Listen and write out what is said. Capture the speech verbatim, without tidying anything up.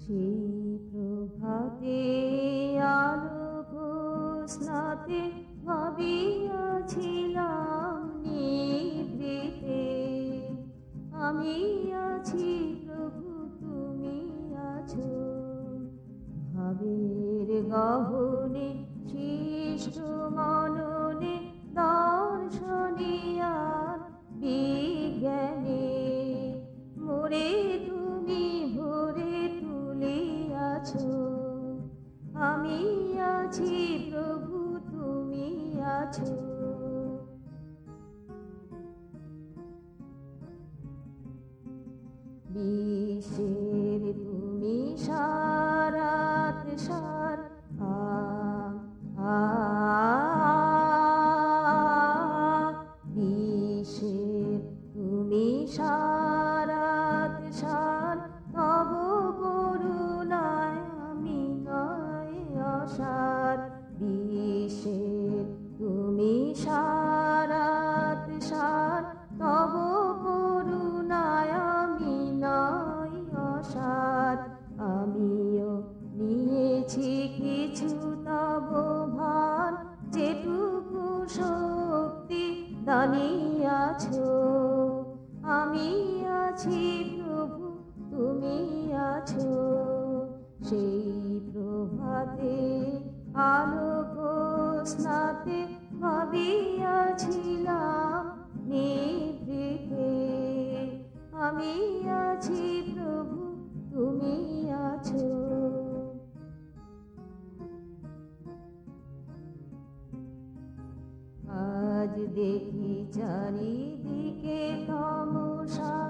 সেই প্রভাতে আলোক স্নাতে ভাবিয়াছিলাম নিভৃতে, আমি আছি প্রভু তুমি আছো। ভাবের গহনে সৃষ্ট মননে দর্শনিয়ার বিজ্ঞানে মোরে তুমি ভরে তুলিয়াছো। আমি আছি প্রভু তুমি আছো। বিশ্বের তুমি সারাত সার, আ আ বিশ্বের তুমি সারাত সার, তব করুণায় আমি নয় অসার। বিশ্বের তুমি সারাত সার, তব করুণায় আমি নয় অসার। আমিও নিয়েছি কিছু তব ভার, যেটুকু শক্তি দানিয়াছো। আমি আছি প্রভু তুমি আছো। সেই প্রভাতে আলোক স্নাতে ভাবিয়াছিলাম নিভৃতে, আমি আছি প্রভু তুমি আছো। আজ দেখি চারিদিকে তমসা,